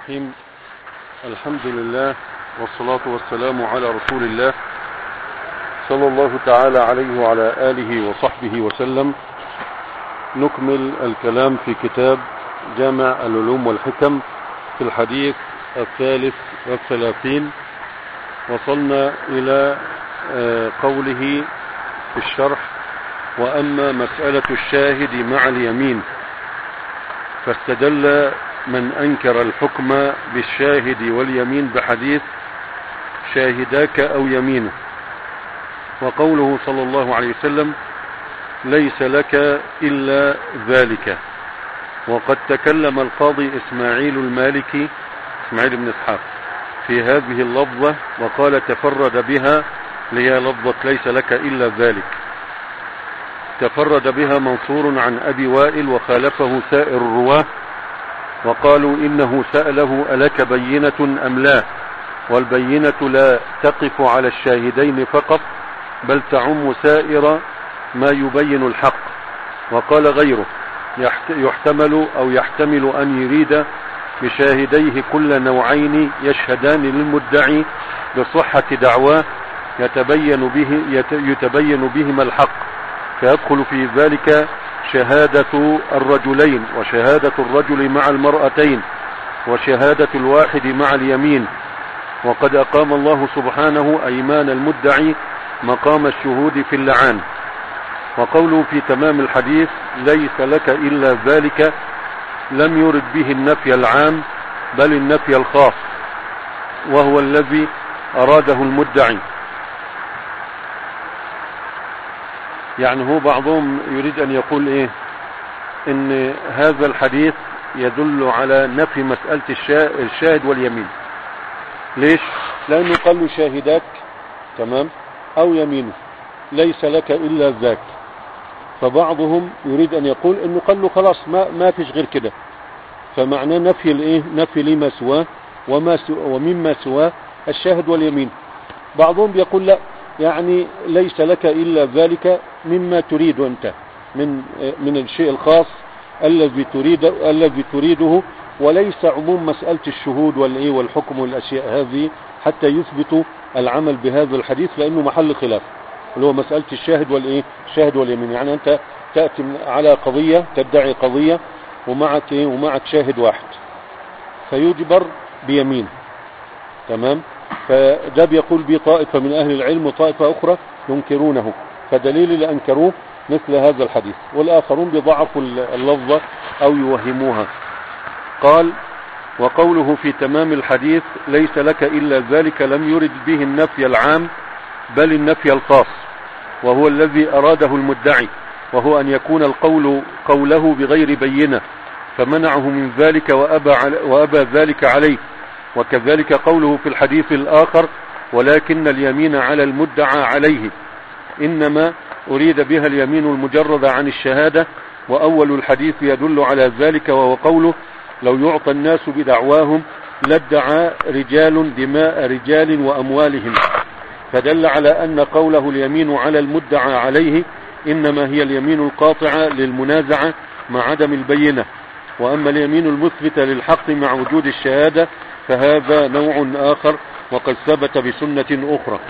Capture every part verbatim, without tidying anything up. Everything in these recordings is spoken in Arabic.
الرحيم. الحمد لله والصلاة والسلام على رسول الله صلى الله تعالى عليه وعلى آله وصحبه وسلم. نكمل الكلام في كتاب جامع العلوم والحكم في الحديث الثالث والثلاثين. وصلنا إلى قوله في الشرح: وأما مسألة الشاهد مع اليمين فاستدل من أنكر الحكم بالشاهد واليمين بحديث شاهداك أو يمينه، وقوله صلى الله عليه وسلم: ليس لك إلا ذلك. وقد تكلم القاضي إسماعيل المالكي إسماعيل بن إسحاق في هذه اللفظة وقال: تفرد بها لهي لفظة ليس لك إلا ذلك. تفرد بها منصور عن أبي وائل وخالفه سائر الرواه، وقالوا إنه سأله: ألك بينة أم لا؟ والبينة لا تقف على الشاهدين فقط بل تعم سائر ما يبين الحق. وقال غيره: يحتمل أو يحتمل أن يريد بشاهديه كل نوعين يشهدان للمدعي بصحة دعواه يتبين به يتبين بهما الحق، فيدخل في ذلك شهادة الرجلين وشهادة الرجل مع المرأتين وشهادة الواحد مع اليمين. وقد أقام الله سبحانه أيمان المدعي مقام الشهود في اللعان. وقوله في تمام الحديث: ليس لك إلا ذلك، لم يرد به النفي العام بل النفي الخاص، وهو الذي أراده المدعي. يعني هو بعضهم يريد أن يقول إيه؟ إن هذا الحديث يدل على نفي مسألة الشاهد واليمين. ليش؟ لأنه قال له شاهداك تمام أو يمينه، ليس لك إلا ذاك. فبعضهم يريد أن يقول إنه قال له خلاص ما ما فيش غير كده، فمعناه نفي الإيه؟ نفي لما سواه وما سوى ومما سواه الشاهد واليمين. بعضهم بيقول لا، يعني ليس لك إلا ذلك مما تريد أنت من من الشيء الخاص الذي تريد الذي تريده، وليس عموم مسألة الشهود والإيه والحكم والأشياء هذه حتى يثبتوا العمل بهذا الحديث، لأنه محل خلاف اللي هو مسألة الشاهد والإيه الشاهد واليمين. يعني أنت تأتي على قضية، تدعي قضية ومعك إيه ومعك شاهد واحد فيجبر بيمين، تمام؟ فده بيقول به طائفة من أهل العلم وطائفة أخرى ينكرونه، فدليل اللي أنكروه مثل هذا الحديث، والآخرون بضعفوا اللفظة أو يوهموها. قال: وقوله في تمام الحديث: ليس لك إلا ذلك، لم يرد به النفي العام بل النفي الخاص، وهو الذي أراده المدعي، وهو أن يكون القول قوله بغير بينة فمنعه من ذلك وأبى, وأبى ذلك عليه. وكذلك قوله في الحديث الآخر: ولكن اليمين على المدعى عليه، إنما أريد بها اليمين المجردة عن الشهادة. وأول الحديث يدل على ذلك، وهو قوله: لو يعطى الناس بدعواهم لادعى رجال دماء رجال وأموالهم، فدل على أن قوله اليمين على المدعى عليه إنما هي اليمين القاطعة للمنازعة مع عدم البينة. وأما اليمين المثبتة للحق مع وجود الشهادة فهذا نوع آخر وقد ثبت بسنة أخرى.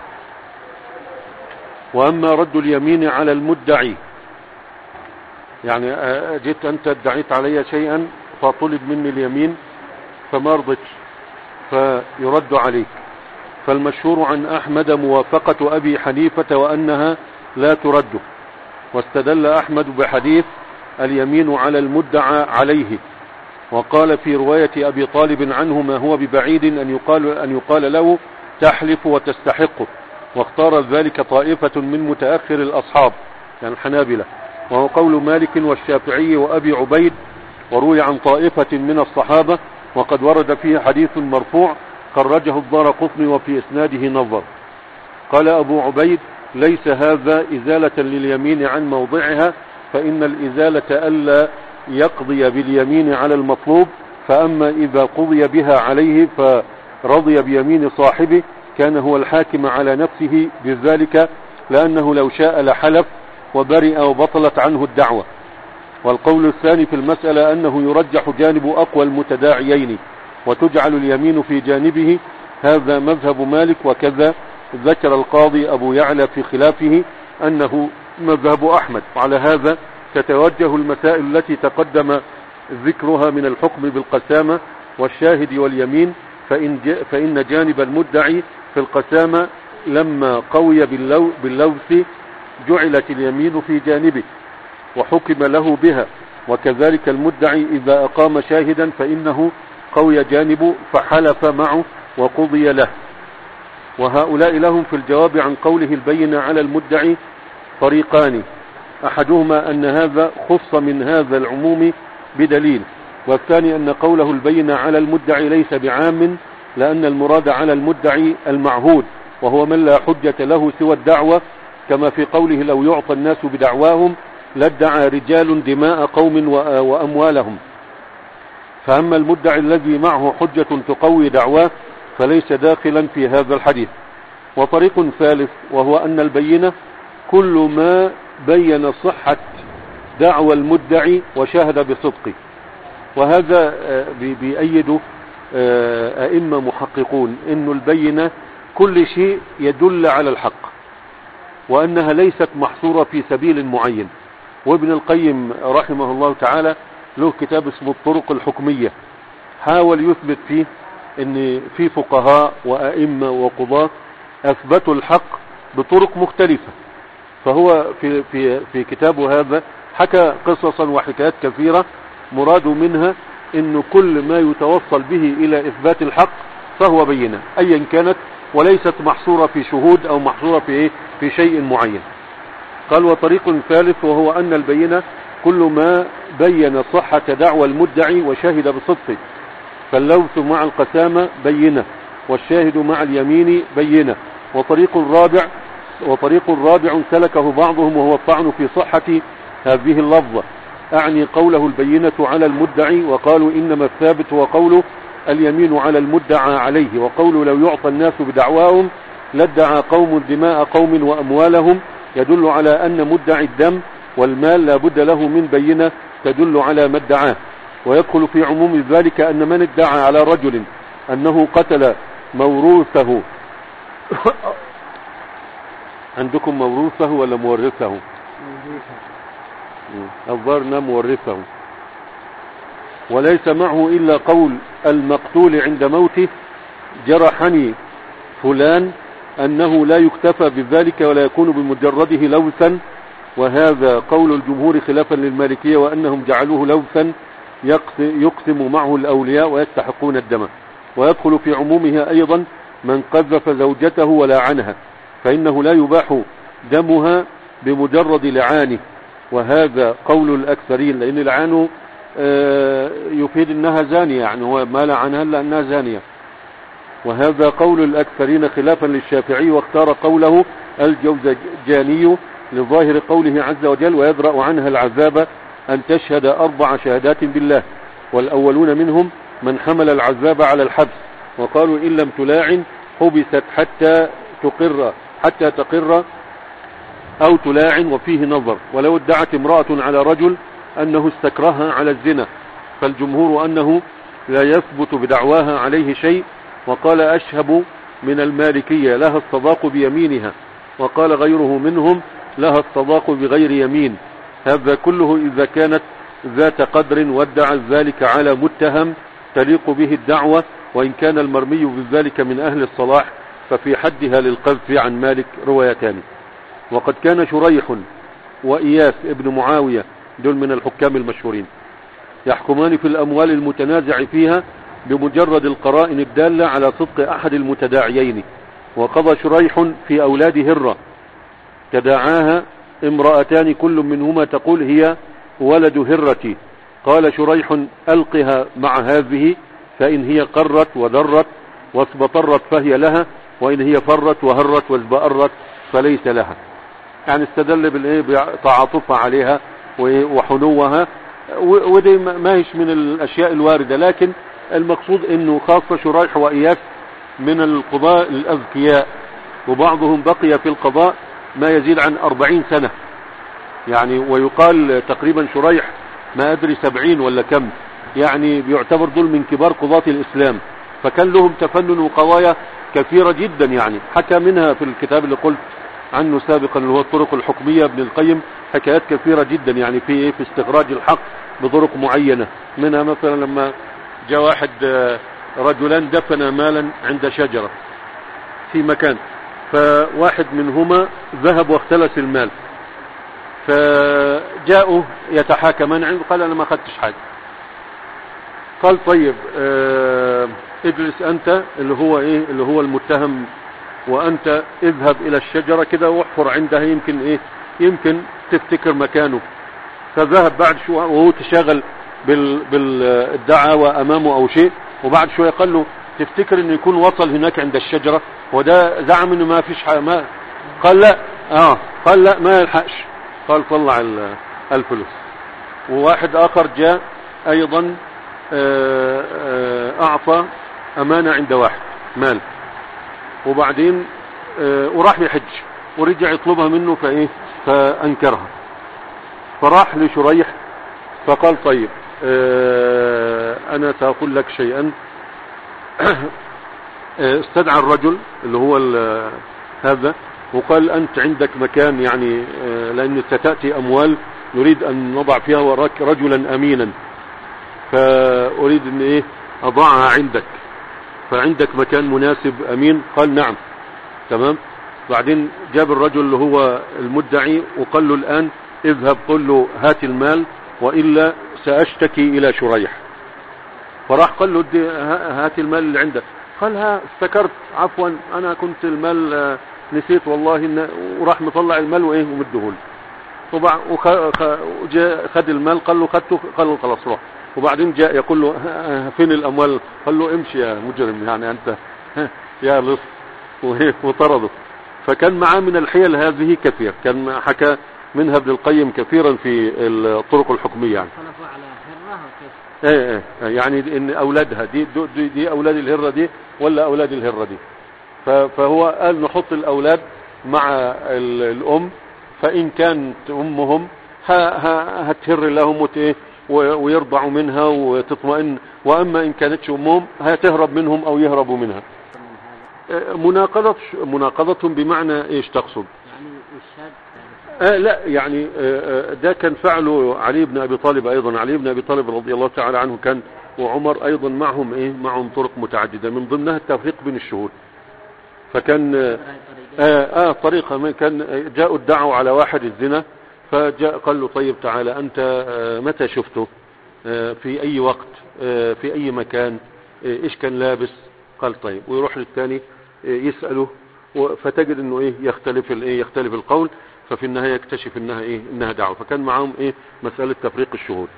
وأما رد اليمين على المدعي، يعني جئت أنت ادعيت علي شيئا فطلب مني اليمين فما رضيتش فيرد عليك، فالمشهور عن أحمد موافقة أبي حنيفة وأنها لا ترد. واستدل أحمد بحديث اليمين على المدعى عليه، وقال في رواية أبي طالب عنه: ما هو ببعيد أن يقال, أن يقال له تحلف وتستحقه. واختار ذلك طائفة من متأخر الأصحاب يعني الحنابلة، وهو قول مالك والشافعي وأبي عبيد، وروي عن طائفة من الصحابة، وقد ورد فيه حديث مرفوع خرجه الدارقطني وفي إسناده نظر. قال أبو عبيد: ليس هذا إزالة لليمين عن موضعها، فإن الإزالة ألا يقضي باليمين على المطلوب، فأما إذا قضي بها عليه فرضي بيمين صاحبه كان هو الحاكم على نفسه بذلك، لأنه لو شاء لحلف وبرئ وبطلت عنه الدعوة. والقول الثاني في المسألة أنه يرجح جانب أقوى المتداعيين، وتجعل اليمين في جانبه، هذا مذهب مالك. وكذا ذكر القاضي أبو يعلى في خلافه أنه مذهب أحمد. وعلى هذا تتوجه المسائل التي تقدم ذكرها من الحكم بالقسامة والشاهد واليمين. فإن, فإن جانب المدعي في القسامة لما قوي باللو باللوث جعلت اليمين في جانبه وحكم له بها، وكذلك المدعي إذا أقام شاهدا فإنه قوي جانبه فحلف معه وقضي له. وهؤلاء لهم في الجواب عن قوله البينة على المدعي طريقان، أحدهما أن هذا خص من هذا العموم بدليل، والثاني أن قوله البينة على المدعي ليس بعام، لأن المراد على المدعي المعهود وهو من لا حجة له سوى الدعوة، كما في قوله لو يعطى الناس بدعواهم لادعى رجال دماء قوم وأموالهم. فأما المدعي الذي معه حجة تقوي دعواه فليس داخلا في هذا الحديث. وطريق ثالث وهو أن البينة كل ما بين صحة دعوى المدعي وشاهد بصدقه، وهذا بيأيد أئمة محققون إنه البينة كل شيء يدل على الحق، وأنها ليست محصورة في سبيل معين. وابن القيم رحمه الله تعالى له كتاب اسمه الطرق الحكمية، حاول يثبت فيه ان في فقهاء وأئمة وقضاة أثبتوا الحق بطرق مختلفة. فهو في, في, في كتابه هذا حكى قصصا وحكايات كثيرة مراد منها ان كل ما يتوصل به الى اثبات الحق فهو بينة ايا كانت، وليست محصورة في شهود او محصورة في ايه في شيء معين. قال وطريق ثالث وهو ان البينة كل ما بين صحة دعوى المدعي وشهد بصدقه، فاللوث مع القسامة بينة، والشاهد مع اليمين بينة. وطريق الرابع وطريق رابع سلكه بعضهم وهو الطعن في صحة هذه اللفظة، أعني قوله البينة على المدعي، وقالوا إنما الثابت هو قوله اليمين على المدعى عليه، وقوله لو يعطى الناس بدعواهم لادعى قوم دماء قوم وأموالهم، يدل على أن مدعي الدم والمال لا بد له من بينة تدل على ما ادعاه. ويدخل في عموم ذلك أن من ادعى على رجل أنه قتل موروثه عندكم موروثه ولا مورثه؟ الظاهر مورثه، وليس معه إلا قول المقتول عند موته جرحني فلان، أنه لا يكتفى بذلك ولا يكون بمجرده لوثا، وهذا قول الجمهور خلافا للمالكية وأنهم جعلوه لوثا يقسم معه الأولياء ويستحقون الدم. ويدخل في عمومها أيضا من قذف زوجته ولعنها، فإنه لا يباح دمها بمجرد لعانه، وهذا قول الأكثرين، لأن لعانه يفيد أنها زانية، يعني هو ما لعنها إلا أنها زانية. وهذا قول الأكثرين خلافا للشافعي، واختار قوله الجوزجاني لظاهر قوله عز وجل ويدرأ عنها العذاب أن تشهد أربع شهادات بالله، والأولون منهم من حمل العذاب على الحبس، وقالوا إن لم تلاعن حبست حتى تقر حتى تقر أو تلاعن، وفيه نظر. ولو ادعت امرأة على رجل أنه استكرهها على الزنا فالجمهور أنه لا يثبت بدعواها عليه شيء، وقال أشهب من المالكية لها الصداق بيمينها، وقال غيره منهم لها الصداق بغير يمين. هذا كله إذا كانت ذات قدر وادعت ذلك على متهم تليق به الدعوة، وإن كان المرمي بذلك من أهل الصلاح ففي حدها للقذف عن مالك روايتان. وقد كان شريح وإياس ابن معاوية دول من الحكام المشهورين يحكمان في الأموال المتنازع فيها بمجرد القرائن الدالة على صدق أحد المتداعيين. وقضى شريح في أولاد هرة تداعاها امرأتان كل منهما تقول هي ولد هرتي، قال شريح ألقها مع هذه، فإن هي قرت ودرت واسبطرت فهي لها، وإن هي فرت وهرت وازبأرت فليس لها. يعني استدل بالإيه بتعاطفها عليها وحنوها، ودي ما هيش من الأشياء الواردة، لكن المقصود أنه خاصة شريح وإياس من القضاء الأذكياء، وبعضهم بقي في القضاء ما يزيد عن أربعين سنة، يعني ويقال تقريبا شريح ما أدري سبعين ولا كم، يعني بيعتبر دول من كبار قضاة الإسلام، فكان لهم تفنن وقضايا كثيرة جدا. يعني حكى منها في الكتاب اللي قلت عنه سابقا اللي هو الطرق الحكمية ابن القيم حكايات كثيرة جدا، يعني في ايه في استخراج الحق بطرق معينة. منها مثلا لما جاء واحد رجلان دفن مالا عند شجرة في مكان، فواحد منهما ذهب واختلس المال، فجاءوا يتحاكمان عنده، قال انا ما اخذتش حاجة. قال طيب اه اجلس انت اللي هو ايه اللي هو المتهم، وانت اذهب الى الشجرة كده واحفر عندها، يمكن ايه يمكن تفتكر مكانه. فذهب بعد شو وهو تشاغل بال بالدعوة امامه او شيء، وبعد شوية قال له تفتكر انه يكون وصل هناك عند الشجرة؟ وده زعم انه ما فيش حاجة. ما قال لا اه قال لا ما يلحقش. قال طلع الفلوس. وواحد اخر جاء ايضا اعطى امانة عند واحد مال، وبعدين وراح يحج ورجع يطلبها منه فايه فانكرها، فراح لشريح فقال طيب انا ساقول لك شيئا. استدعى الرجل اللي هو هذا وقال انت عندك مكان، يعني لان ستأتي اموال نريد ان نضع فيها وراك رجلا امينا، فاريد ان ايه اضعها عندك، فعندك مكان مناسب امين؟ قال نعم. تمام. بعدين جاب الرجل اللي هو المدعي وقال له الان اذهب قل له هات المال والا ساشتكي الى شريح. فراح قال له هات المال اللي عندك. قال ها افتكرت عفوا انا كنت المال نسيت والله إن، وراح مطلع المال وايه ومدهول. وجاء خد المال قال له خدته، قال له خلاص روح. وبعدين جاء يقول له فين الاموال؟ قال له امشي يا مجرم، يعني انت يا لص، وطرده. فكان معاه من الحيل هذه كثير، كان حكى منها ابن القيم كثيرا في الطرق الحكمية. يعني ايه ايه يعني ان اولادها دي دي, دي اولاد الهرة دي ولا اولاد الهرة دي. فهو قال نحط الاولاد مع الام، فان كانت امهم هتهر لهم ويرضعوا منها وتطمئن، واما ان كانتش امهم هتهرب منهم او يهربوا منها. مناقضة مناقضة بمعنى ايش تقصد؟ آه لا يعني آه ده كان فعله علي بن ابي طالب ايضا. علي بن ابي طالب رضي الله تعالى عنه كان وعمر ايضا معهم ايه معهم طرق متعددة، من ضمنها التفريق بين الشهود. فكان آه آه طريقة كان جاءوا ادعوا على واحد الزنا، فجاء قال له طيب تعالى انت آه متى شفته؟ آه في اي وقت؟ آه في اي مكان؟ آه ايش كان لابس؟ قال طيب. ويروح للثاني آه يسأله، فتجد انه ايه يختلف الايه يختلف القول، ففي النهاية يكتشف انها ايه انها دعوة. فكان معهم ايه مسألة تفريق الشهود.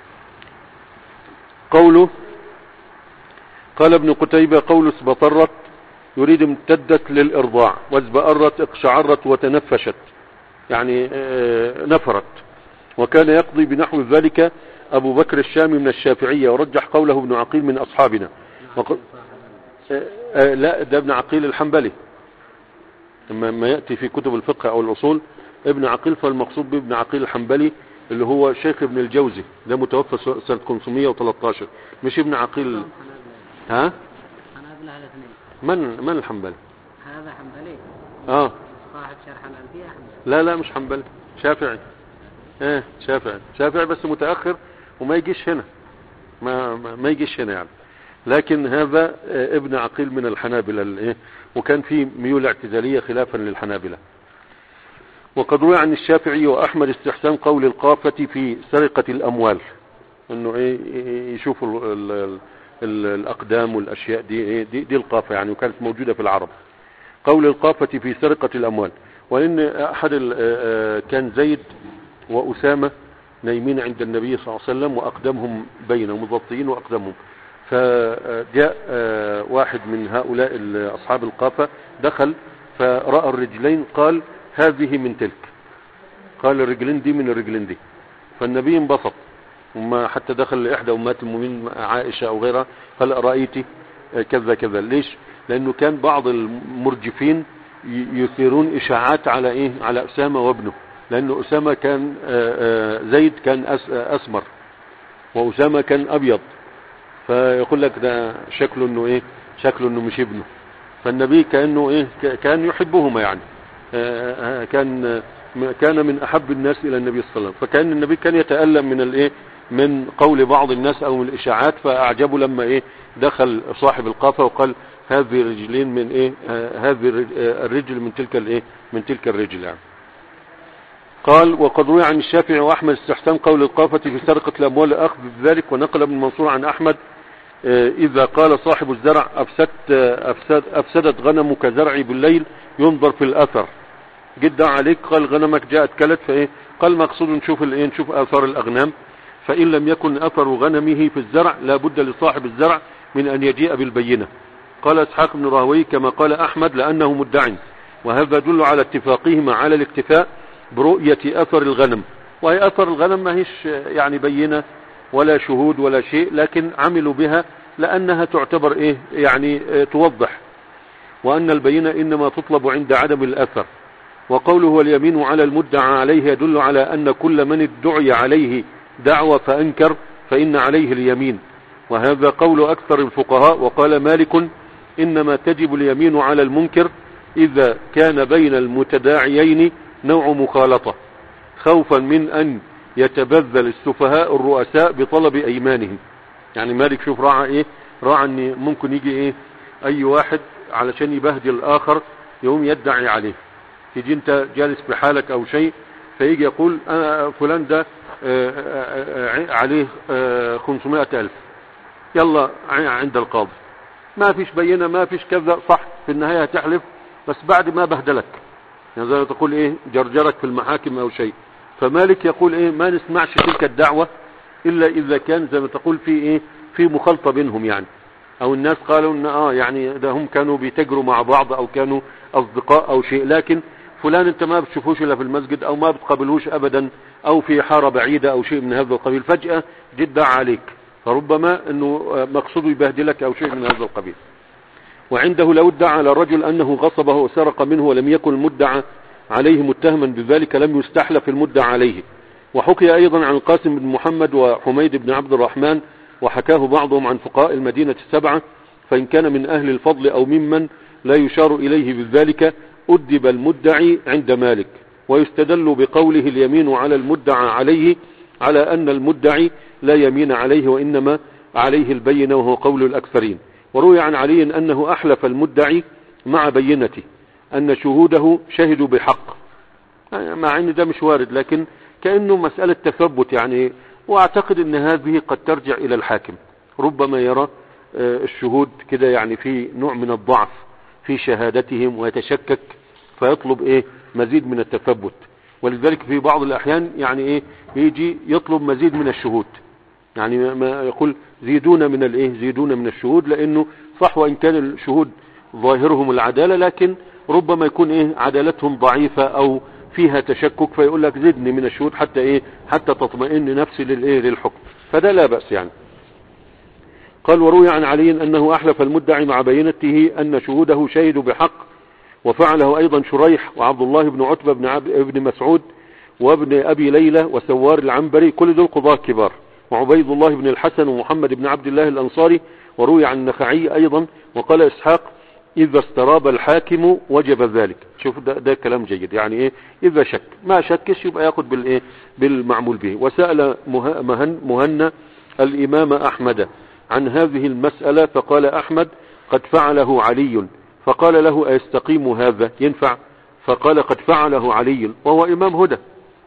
قوله قال ابن قتيبة قول اسبطرت يريد امتدت للارضاع، وازبأرت اقشعرت وتنفشت، يعني اه نفرت. وكان يقضي بنحو ذلك ابو بكر الشامي من الشافعية، ورجح قوله ابن عقيل من اصحابنا. وق... اه اه لا ده ابن عقيل الحنبلي لما يأتي في كتب الفقه او الاصول ابن عقيل، فالمقصود بابن عقيل الحنبلي اللي هو شيخ ابن الجوزي، ده متوفى سنة خمسمائة وثلاثة عشر، مش ابن عقيل. ها من من الحنبلي؟ هذا حنبلي اه صاحب شرح الألفية. لا لا مش حنبلي، شافعي. ايه شافعي شافعي بس متأخر وما يجيش هنا، ما ما, ما يجيش هنا يعني. لكن هذا ابن عقيل من الحنابلة الايه، وكان في ميول اعتزالية خلافا للحنابلة. وقد روى عن الشافعي واحمد استحسان قول القافة في سرقة الاموال، انه ايه يشوفوا ال ال ال الاقدام والاشياء دي ايه دي, دي القافة يعني، وكانت موجودة في العرب. قول القافة في سرقة الاموال، وان احد كان زيد واسامة نايمين عند النبي صلى الله عليه وسلم واقدامهم بينهم مضطين واقدامهم، فجاء واحد من هؤلاء اصحاب القافة دخل فرأى الرجلين، قال هذه من تلك، قال الرجلين دي من الرجلين دي. فالنبي انبسط، وما حتى دخل لإحدى أمهات المؤمنين عائشة أو غيرها قال رأيتي كذا كذا. ليش؟ لأنه كان بعض المرجفين يثيرون إشاعات على إيه على أسامة وابنه، لأنه أسامة كان زيد كان أسمر وأسامة كان أبيض، فيقول لك ده شكله انه ايه، شكله انه مش ابنه. فالنبي كأنه ايه، كان يحبهما يعني، كان كان من احب الناس الى النبي صلى الله عليه وسلم. فكان النبي كان يتألم من الايه، من قول بعض الناس او من الاشاعات، فاعجبه لما ايه دخل صاحب القافة وقال هذه الرجلين من ايه، هذه الرجل من تلك الايه، من تلك الرجل يعني. قال وقد روي عن الشافعي واحمد استحسان قول القافة في سرقة الاموال الاخذ بذلك، ونقل ابن منصور عن احمد اذا قال صاحب الزرع افسدت افسد افسدت غنمك زرعي بالليل ينظر في الاثر، جدا عليك قال غنمك جاءت كلت، فايه قال مقصود نشوف الايه، نشوف اثار الاغنام، فان لم يكن اثر غنمه في الزرع لا بد لصاحب الزرع من ان يجيء بالبينة. قال اسحاق بن راهوي كما قال احمد لانه مدعي، وهذا يدل على اتفاقهما على الاكتفاء برؤية اثر الغنم، وهي اثر الغنم ما هيش يعني بينة ولا شهود ولا شيء، لكن عملوا بها لانها تعتبر ايه يعني اه توضح، وان البينة انما تطلب عند عدم الاثر. وقوله واليمين على المدعى عليه يدل على ان كل من ادعي عليه دعوة فانكر فان عليه اليمين، وهذا قول اكثر الفقهاء. وقال مالك انما تجب اليمين على المنكر اذا كان بين المتداعيين نوع مخالطة، خوفا من ان يتبذل السفهاء الرؤساء بطلب ايمانهم. يعني مالك شوف راعى ايه، راعى ان ممكن يجي ايه اي واحد علشان يبهدل الاخر يوم يدعي عليه، تيجي انت جالس بحالك او شيء فيجي يقول انا فلان ده عليه خمسمائة الف، يلا عند القاضي ما فيش بينة ما فيش كذا، صح في النهاية هتحلف بس بعد ما بهدلك، يعني زي ما تقول ايه جرجرك في المحاكم او شيء. فمالك يقول ايه ما نسمعش تلك الدعوة الا اذا كان زي ما تقول في ايه، في مخالطة بينهم يعني، او الناس قالوا ان اه يعني ده هم كانوا بيتجروا مع بعض او كانوا اصدقاء او شيء، لكن فلان انت ما بتشوفوش الا في المسجد او ما بتقابلوش ابدا او في حارة بعيدة او شيء من هذا القبيل، فجأة جدا عليك، فربما انه مقصود يبهدلك او شيء من هذا القبيل. وعنده لو ادعى على الرجل انه غصبه وسرق منه ولم يكن المدعى عليه متهما بذلك لم يستحلف المدعى عليه. وحكي ايضا عن القاسم بن محمد وحميد بن عبد الرحمن، وحكاه بعضهم عن فقهاء المدينة السبعة، فإن كان من أهل الفضل أو ممن لا يشار إليه بذلك أدب المدعي عند مالك. ويستدل بقوله اليمين على المدعى عليه على أن المدعي لا يمين عليه وإنما عليه البينة، وهو قول الأكثرين. وروي عن علي أنه أحلف المدعي مع بينته أن شهوده شهدوا بحق، مع أن ده مش وارد لكن كأنه مسألة تثبت يعني. واعتقد ان هذه قد ترجع الى الحاكم، ربما يرى الشهود كده يعني في نوع من الضعف في شهادتهم ويتشكك فيطلب ايه مزيد من التثبت، ولذلك في بعض الاحيان يعني ايه يجي يطلب مزيد من الشهود، يعني ما يقول زيدون من الايه زيدون من الشهود، لانه صح وان كان الشهود ظاهرهم العدالة لكن ربما يكون ايه عدالتهم ضعيفة او فيها تشكك، فيقول لك زدني من الشهود حتى ايه حتى تطمئن نفسي للايه للحكم، فده لا بأس يعني. قال وروي عن علي انه احلف المدعي مع بينته ان شهوده شهدوا بحق، وفعله ايضا شريح وعبد الله بن عتبة بن, عب... بن مسعود وابن ابي ليلى وسوار العنبري، كل دول قضاة كبار، وعبيد الله بن الحسن ومحمد بن عبد الله الانصاري. وروي عن النخعي ايضا. وقال اسحاق اذا استراب الحاكم وجب ذلك. شوف ده, ده كلام جيد يعني ايه اذا شك، ما شكش يبقى ياخذ بالايه بالمعمول به. وسأل مهن مهنا الامام احمد عن هذه المسألة فقال احمد قد فعله علي، فقال له ايستقيم هذا ينفع؟ فقال قد فعله علي وهو امام هدى.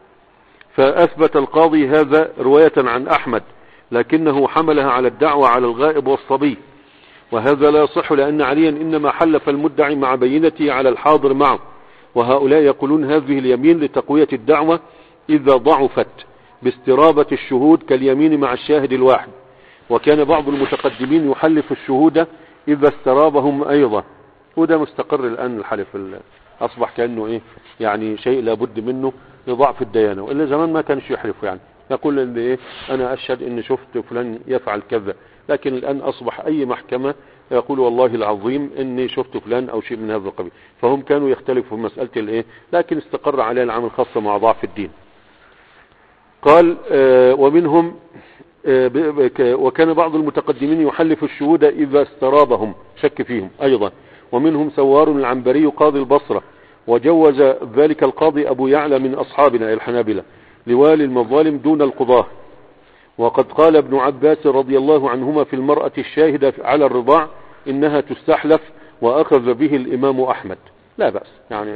فاثبت القاضي هذا رواية عن احمد، لكنه حملها على الدعوة على الغائب والصبي، وهذا لا يصح لأن عليا إنما حلف المدعي مع بينته على الحاضر معه، وهؤلاء يقولون هذه اليمين لتقوية الدعوة إذا ضعفت باسترابة الشهود كاليمين مع الشاهد الواحد. وكان بعض المتقدمين يحلف الشهود إذا استرابهم أيضا، وده مستقر الآن الحلف أصبح كأنه إيه يعني شيء لابد منه لضعف الديانة، وإلا زمان ما كانش يحلف يعني يقول إن إيه أنا أشهد إن شفت فلان يفعل كذا، لكن الآن أصبح أي محكمة يقول والله العظيم إني شفت فلان أو شيء من هذا القبيل. فهم كانوا يختلفوا في مسألة الإيه، لكن استقر عليه العمل خاصة مع ضعف الدين. قال آه ومنهم وكان بعض المتقدمين يحلف الشهود إذا استرابهم، شك فيهم أيضا. ومنهم سوار العنبري قاضي البصرة، وجوز ذلك القاضي أبو يعلى من أصحابنا الحنابلة لوالي المظالم دون القضاة. وقد قال ابن عباس رضي الله عنهما في المرأة الشاهدة على الرضاع إنها تستحلف، وأخذ به الإمام أحمد. لا بأس يعني.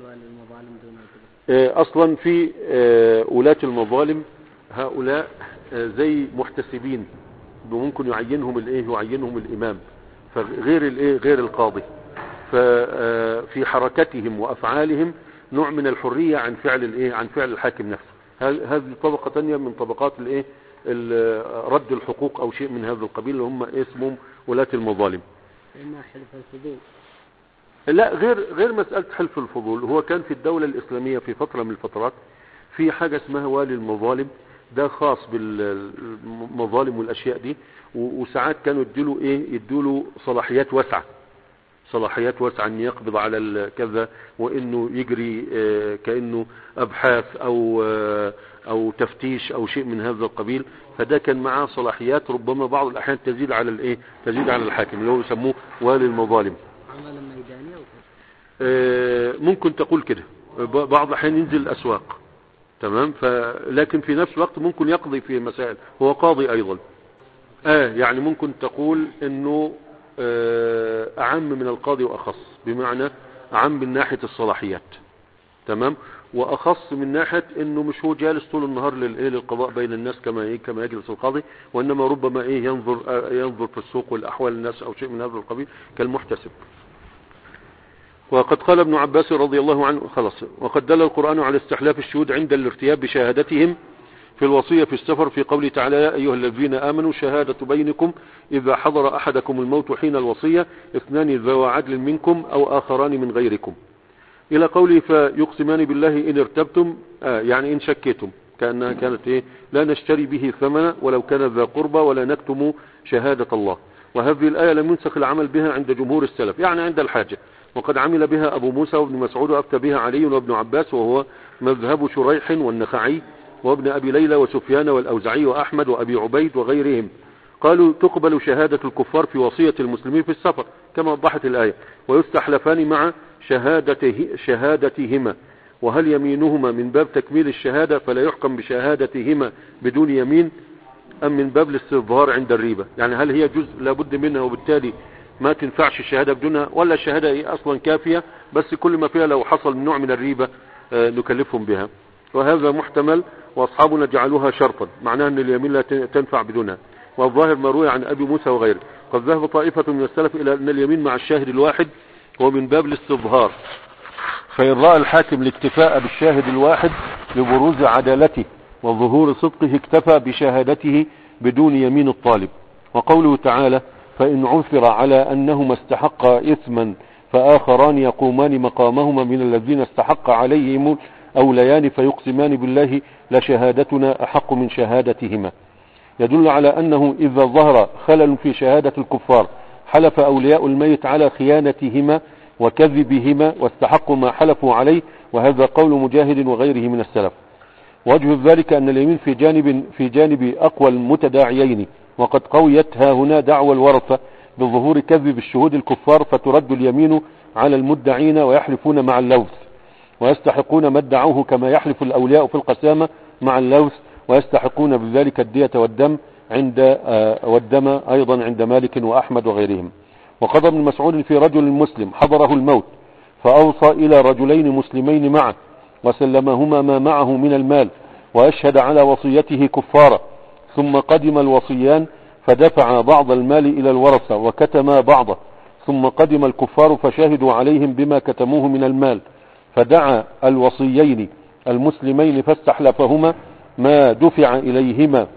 أصلا في ولاة المظالم هؤلاء زي محتسبين، ممكن يعينهم الايه يعينهم الإمام، فغير الايه غير القاضي. ففي حركتهم وأفعالهم نوع من الحرية عن فعل الايه عن فعل الحاكم نفسه. هذه طبقة تانية من طبقات الايه رد الحقوق او شيء من هذا القبيل، اللي هم اسمهم ولاة المظالم. إما حلف الفضول. لا، غير غير مسألة حلف الفضول. هو كان في الدولة الإسلامية في فترة من الفترات في حاجة اسمها والي المظالم، ده خاص بالمظالم والأشياء دي، وساعات كانوا يديله ايه يديله صلاحيات واسعة صلاحيات واسعة ان يقبض على كذا، وانه يجري كأنه ابحاث او او تفتيش او شيء من هذا القبيل. فده كان معاه صلاحيات ربما بعض الاحيان تزيد على الايه تزيد على الحاكم، اللي هو يسموه والي المظالم. ممكن تقول كده، بعض الاحيان ينزل الاسواق، تمام. فلكن في نفس الوقت ممكن يقضي في مسائل، هو قاضي ايضا. اه يعني ممكن تقول انه آه اعم من القاضي واخص، بمعنى اعم من ناحية الصلاحيات، تمام، واخص من ناحية انه مش هو جالس طول النهار للايه للقضاء بين الناس كما ايه كما يجلس القاضي، وانما ربما ايه ينظر آه ينظر في السوق والاحوال الناس او شيء من هذا القبيل كالمحتسب. وقد قال ابن عباس رضي الله عنه خلاص وقد دل القرآن على استحلاف الشهود عند الارتياب بشهادتهم في الوصية في السفر، في قوله تعالى يا أيها الذين آمنوا شهادة بينكم إذا حضر أحدكم الموت حين الوصية اثنان ذوى عدل منكم أو آخران من غيركم، إلى قوله فيقسمان بالله إن ارتبتم، آه يعني إن شكيتم، كأنها كانت إيه لا نشتري به ثمنا ولو كان ذا قربى ولا نكتم شهادة الله. وهذه الآية لم ينسخ العمل بها عند جمهور السلف، يعني عند الحاجة، وقد عمل بها أبو موسى وابن مسعود وأفتى بها علي وابن عباس، وهو مذهب شريح والنخعي وابن أبي ليلى وسفيان والأوزعي وأحمد وأبي عبيد وغيرهم. قالوا تقبل شهادة الكفار في وصية المسلمين في السفر كما وضحت الآية، ويستحلفان مع شهادته شهادتهما، وهل يمينهما من باب تكميل الشهادة فلا يحكم بشهادتهما بدون يمين، أم من باب الاستظهار عند الريبة؟ يعني هل هي جزء لابد منها وبالتالي ما تنفعش الشهادة بدونها، ولا الشهادة هي أصلا كافية بس كل ما فيها لو حصل نوع من الريبة آه نكلفهم بها؟ وهذا محتمل، وأصحابنا جعلوها شرطا، معناه أن اليمين لا تنفع بدونها. والظاهر ما روي عن أبي موسى وغيره. قد ذهب طائفة من السلف إلى أن اليمين مع الشاهد الواحد هو من باب الاستظهار، فإن رأى الحاكم الاكتفاء بالشاهد الواحد لبروز عدالته وظهور صدقه اكتفى بشهادته بدون يمين الطالب. وقوله تعالى فإن عثر على أنهما استحقا إثما فآخران يقومان مقامهما من الذين استحق عليهم أوليان فيقسمان بالله لشهادتنا أحق من شهادتهما، يدل على أنه إذا ظهر خلل في شهادة الكفار حلف أولياء الميت على خيانتهما وكذبهما واستحقوا ما حلفوا عليه، وهذا قول مجاهد وغيره من السلف. وجه ذلك أن اليمين في جانب في جانب أقوى المتداعيين، وقد قويت ها هنا دعوى الورثة بظهور كذب الشهود الكفار، فترد اليمين على المدعين ويحلفون مع اللوث ويستحقون ما ادعوه، كما يحلف الأولياء في القسامة مع اللوث ويستحقون بذلك الدية والدم عند والدم أيضا عند مالك وأحمد وغيرهم. وقضى ابن مسعود في رجل مسلم حضره الموت فأوصى إلى رجلين مسلمين معه وسلمهما ما معه من المال وأشهد على وصيته كفارا، ثم قدم الوصيان فدفع بعض المال إلى الورثة وكتما بعضه، ثم قدم الكفار فشهدوا عليهم بما كتموه من المال، فدعا الوصيين المسلمين فاستحلفهما ما دفع إليهما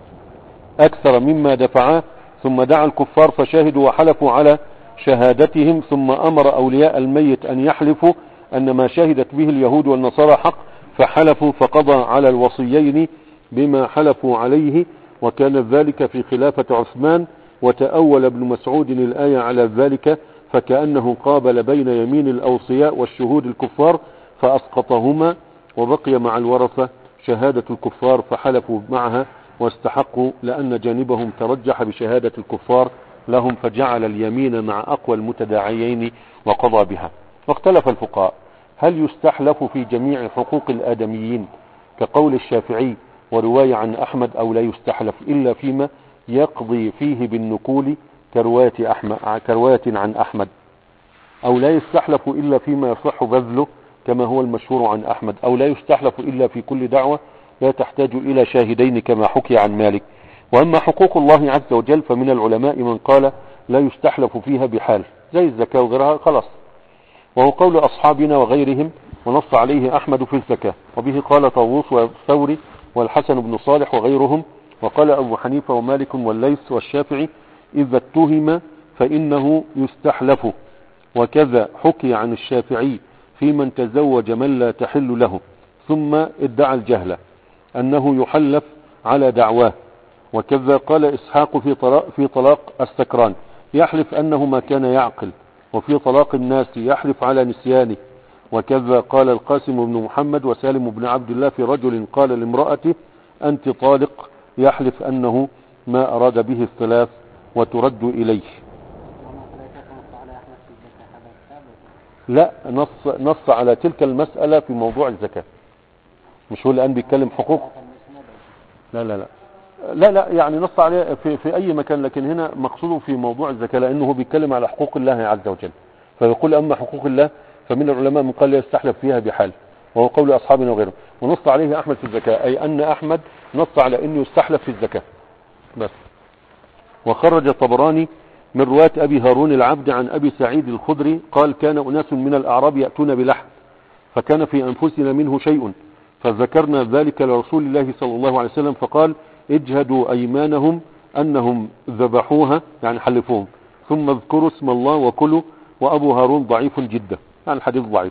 أكثر مما دفعاه، ثم دعا الكفار فشهدوا وحلفوا على شهادتهم، ثم أمر أولياء الميت أن يحلفوا أن ما شهدت به اليهود والنصارى حق، فحلفوا فقضى على الوصيين بما حلفوا عليه، وكان ذلك في خلافة عثمان. وتأول ابن مسعود الآية على ذلك، فكأنه قابل بين يمين الأوصياء والشهود الكفار فأسقطهما، وبقي مع الورثة شهادة الكفار فحلفوا معها واستحقوا لأن جانبهم ترجح بشهادة الكفار لهم فجعل اليمين مع أقوى المتداعيين وقضى بها. واختلف الفقهاء هل يستحلف في جميع حقوق الآدميين كقول الشافعي ورواية عن أحمد أو لا يستحلف إلا فيما يقضي فيه بالنكول كرواية, أحمد كرواية عن أحمد، أو لا يستحلف إلا فيما يصح بذله كما هو المشهور عن أحمد، أو لا يستحلف إلا في كل دعوة لا تحتاج إلى شاهدين كما حكي عن مالك. وأما حقوق الله عز وجل فمن العلماء من قال لا يستحلف فيها بحال زي الزكاة وغيرها خلاص، وهو قول أصحابنا وغيرهم، ونص عليه أحمد في الزكاة، وبه قال طاووس والثوري والحسن بن صالح وغيرهم، وقال أبو حنيفة ومالك والليث والشافعي إذا اتهم فإنه يستحلف. وكذا حكي عن الشافعي في من تزوج من لا تحل له ثم ادعى الجهل أنه يحلف على دعواه. وكذا قال إسحاق في طلاق, في طلاق السكران يحلف أنه ما كان يعقل، وفي طلاق الناس يحلف على نسيانه. وكذا قال القاسم بن محمد وسالم بن عبد الله في رجل قال لامرأته أنت طالق يحلف أنه ما أراد به الثلاث وترد إليه. لا، نص, نص على تلك المسألة في موضوع الزكاة، مش هو الآن بيتكلم حقوق. لا لا لا لا لا يعني نص عليه في, في أي مكان، لكن هنا مقصوده في موضوع الزكاة لأنه هو بيتكلم على حقوق الله عز وجل، فيقول أما حقوق الله فمن العلماء من قال يستحلف فيها بحال، وهو قول أصحابنا وغيرهم. ونص عليه أحمد في الزكاة، أي أن أحمد نص على أنه يستحلف في الزكاة بس. وخرج الطبراني من رواية أبي هارون العبد عن أبي سعيد الخدري قال كان أناس من الأعراب يأتون بلحم فكان في أنفسنا منه شيء فذكرنا ذلك لرسول الله صلى الله عليه وسلم فقال اجهدوا أيمانهم أنهم ذبحوها يعني حلفوهم ثم اذكروا اسم الله وكلوا. وأبو هارون ضعيف جدا يعني الحديث ضعيف.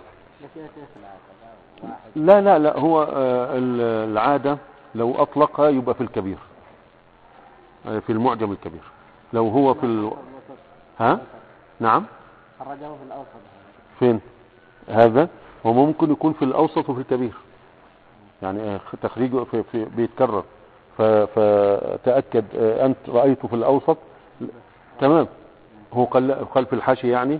لا لا لا هو العادة لو أطلقها يبقى في الكبير في المعجم الكبير، لو هو في ال... ها نعم خرجه في الأوسط. فين هذا؟ وممكن يكون في الأوسط وفي الكبير يعني تخريجه في في بيتكرر، فتأكد أنت رأيته في الأوسط تمام. هو قال قال في الحاشية يعني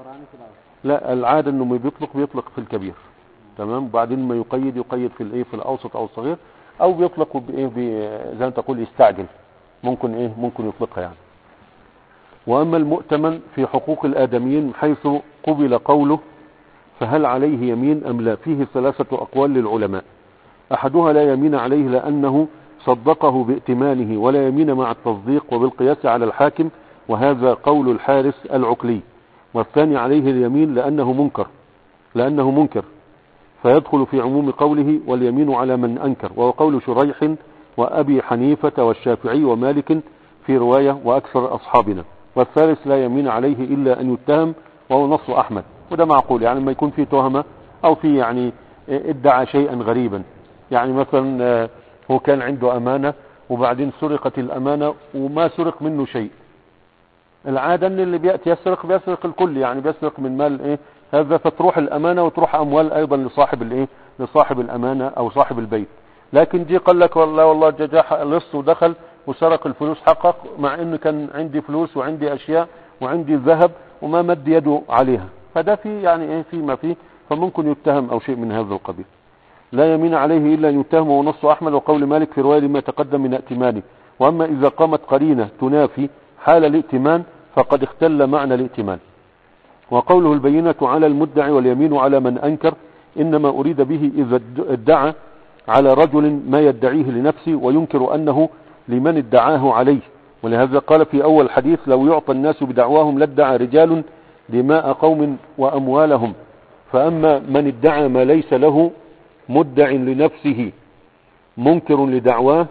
لا، العادة انه ما بيطلق بيطلق في الكبير تمام، وبعدين ما يقيد يقيد في الايه في الأوسط أو الصغير، أو بيطلق بايه زي ما تقول يستعجل ممكن ايه ممكن يطلقها يعني. وأما المؤتمن في حقوق الآدميين حيث قبل قوله فهل عليه يمين أم لا؟ فيه ثلاثة أقوال للعلماء. أحدها لا يمين عليه لأنه صدقه بائتمانه، ولا يمين مع التصديق وبالقياس على الحاكم، وهذا قول الحارس العقلي. والثاني عليه اليمين لأنه منكر لأنه منكر فيدخل في عموم قوله واليمين على من أنكر، وهو قول شريح وأبي حنيفة والشافعي ومالك في رواية وأكثر أصحابنا. والثالث لا يمين عليه إلا أن يتهم، وهو نص أحمد، وده معقول يعني ما يكون فيه تهمة أو فيه يعني ادعى شيئا غريبا، يعني مثلا هو كان عنده أمانة وبعدين سرقت الأمانة وما سرق منه شيء. العادة ان اللي بيأتي يسرق بيسرق الكل يعني بيسرق من مال ايه هذا، فتروح الأمانة وتروح أموال أيضا لصاحب الايه لصاحب الأمانة أو صاحب البيت. لكن جي قال لك والله والله جاح لص ودخل وسرق الفلوس حقق، مع انه كان عندي فلوس وعندي أشياء وعندي ذهب وما مد يده عليها، فده في يعني ايه في ما فيه، فممكن يتهم أو شيء من هذا القبيل. لا يمين عليه إلا أن يتهم، ونص أحمد وقول مالك في رواية لما تقدم من ائتمانه. وأما إذا قامت قرينة تنافي حال الائتمان فقد اختل معنى الائتمان. وقوله البينة على المدعي واليمين على من أنكر إنما أريد به إذا ادعى على رجل ما يدعيه لنفسه وينكر أنه لمن ادعاه عليه. ولهذا قال في أول حديث لو يعطى الناس بدعواهم لادعى رجال دماء قوم وأموالهم. فأما من ادعى ما ليس له مدع لنفسه منكر لدعواه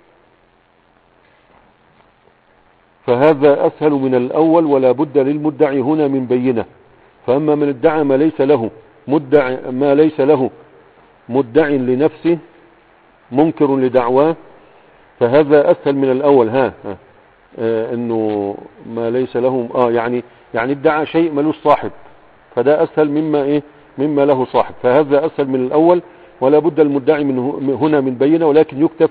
فهذا أسهل من الأول، ولا بد للمدعي هنا من بينة. فأما من ادعى ما ليس له مدع ما ليس له مدع لنفسه منكر لدعواه فهذا أسهل من الأول. ها, ها آه إنه ما ليس له آه يعني يعني ادعى شيء ملوش صاحب، فده أسهل مما إيه مما له صاحب، فهذا أسهل من الأول، ولا بد المدعي من هنا من بينة، ولكن يكتفى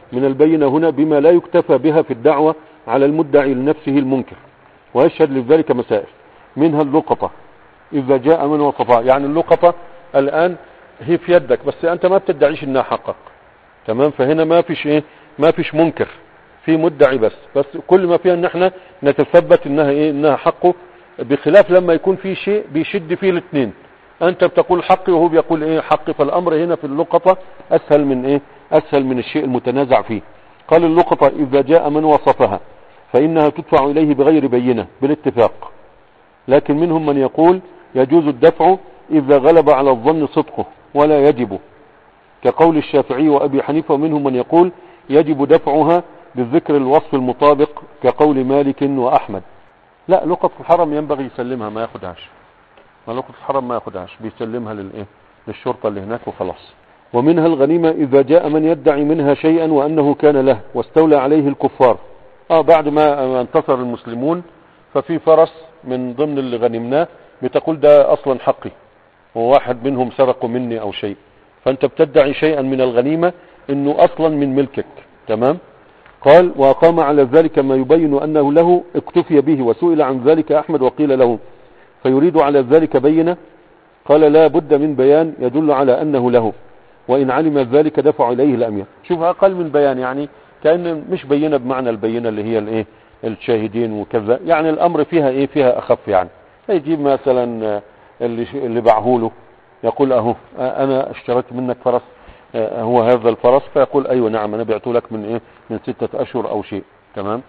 من البينة هنا بما لا يكتفى بها في الدعوة على المدعي لنفسه المنكر، ويشهد لذلك مسائل منها اللقطة إذا جاء من وصفها. يعني اللقطة الآن هي في يدك بس أنت ما بتدعيش إنها حقك، تمام؟ فهنا ما فيش إيه، ما فيش منكر، في مدعي بس بس كل ما فيها إن احنا نتثبت إنها إيه، إنها حقه، بخلاف لما يكون في شيء بيشد فيه الاثنين، أنت بتقول حقي وهو بيقول إيه حقي، فالأمر هنا في اللقطة أسهل من إيه، أسهل من الشيء المتنازع فيه. قال اللقطة إذا جاء من وصفها فإنها تدفع إليه بغير بينة بالاتفاق، لكن منهم من يقول يجوز الدفع إذا غلب على الظن صدقه ولا يجب، كقول الشافعي وأبي حنيفة، ومنهم من يقول يجب دفعها بالذكر الوصف المطابق كقول مالك وأحمد. لا، لقطة الحرم ينبغي يسلمها، ما ياخدهاش، ما لقطة الحرم ما ياخدهاش، بيسلمها للإيه، للشرطة اللي هناك وخلاص. ومنها الغنيمة إذا جاء من يدعي منها شيئا وأنه كان له واستولى عليه الكفار. آه بعد ما انتصر المسلمون ففي فرس من ضمن اللي غنمناه بتقول ده أصلا حقي وواحد منهم سرقوا مني أو شيء، فأنت بتدعي شيئا من الغنيمة إنه أصلا من ملكك، تمام؟ قال وقام على ذلك ما يبين أنه له اكتفي به، وسئل عن ذلك أحمد وقيل له فيريد على ذلك بينة، قال لا بد من بيان يدل على أنه له، وإن علم ذلك دفع إليه الأمير. شوف أقل من بيان، يعني كأن مش بينة بمعنى البينة اللي هي الايه الشاهدين وكذا، يعني الأمر فيها ايه، فيها أخف. يعني يجيب مثلا اللي اللي باعه له يقول اهو انا اشتريت منك فرس، هو هذا الفرس، فيقول ايوه نعم انا بعته لك من ايه، من ستة اشهر او شيء، تمام؟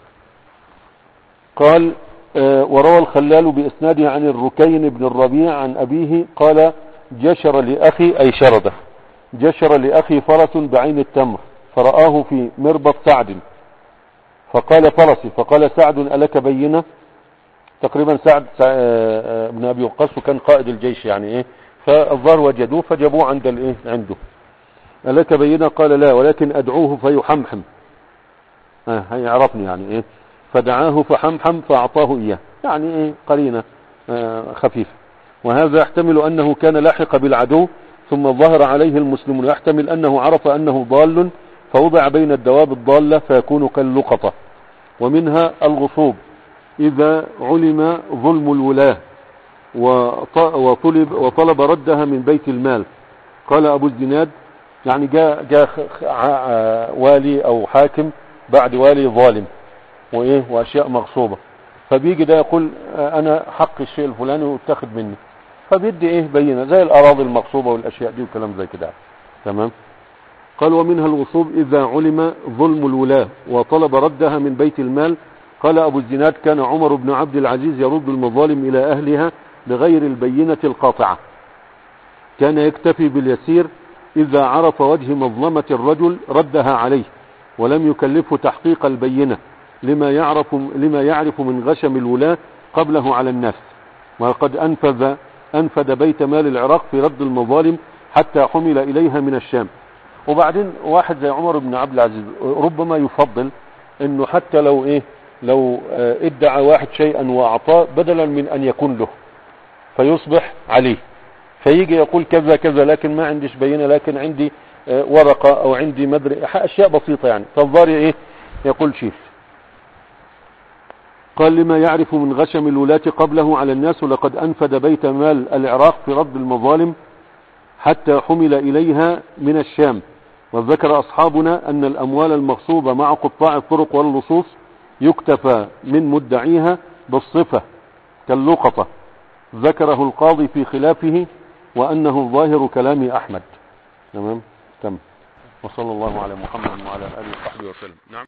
قال وروى الخلال بإسناده عن الركين بن الربيع عن أبيه قال جشر لأخي أي شرده، جشر لأخي فرس بعين التمر فرآه في مربط سعد فقال فرسي، فقال سعد ألك بينة؟ تقريبا سعد بن أبي وقاص وكان قائد الجيش يعني ايه، فالظاهر وجدوه فجابوه عند الايه عنده، ألك بينة؟ قال لا ولكن أدعوه فيحمحم، اه هيعرفني يعني ايه، فدعاه فحمحم فأعطاه إياه، يعني ايه قرينة اه خفيفة. وهذا يحتمل أنه كان لاحق بالعدو ثم ظهر عليه المسلمون، يحتمل أنه عرف أنه ضال فوضع بين الدواب الضالة فيكون كاللقطة. ومنها الغصوب إذا علم ظلم الولاة وطلب, وطلب ردها من بيت المال. قال أبو الزناد يعني جاء, جاء والي أو حاكم بعد والي ظالم وإيه وأشياء مغصوبة، فبيجي ده يقول أنا حق الشيء الفلاني واتخذ مني، فبيدي إيه بينة زي الأراضي المغصوبة والأشياء دي وكلام زي كده، تمام؟ قال ومنها الغصوب إذا علم ظلم الولاة وطلب ردها من بيت المال. قال أبو الزناد كان عمر بن عبد العزيز يرد المظالم إلى أهلها بغير البينة القاطعة، كان يكتفي باليسير إذا عرف وجه مظلمة الرجل ردها عليه ولم يكلفه تحقيق البينة لما يعرف, لما يعرف من غشم الولاة قبله على الناس. وقد أنفذ, أنفذ بيت مال العراق في رد المظالم حتى حمل إليها من الشام. وبعدين واحد زي عمر بن عبد العزيز ربما يفضل انه حتى لو ايه لو ادعى واحد شيئا واعطاه بدلا من ان يكون له فيصبح عليه، فيجي يقول كذا كذا لكن ما عنديش بينة، لكن عندي ورقة او عندي مدري اشياء بسيطة يعني، فالظاهر ايه يقول شيء. قال لما يعرف من غشم الولاة قبله على الناس لقد انفذ بيت مال العراق في رد المظالم حتى حمل إليها من الشام. وذكر أصحابنا أن الأموال المغصوبة مع قطاع الطرق واللصوص يكتفى من مدعيها بالصفة كاللقطة، ذكره القاضي في خلافه وأنه ظاهر كلام أحمد. تمام تمام. وصلى الله على محمد وعلى آله وصحبه وسلم. نعم.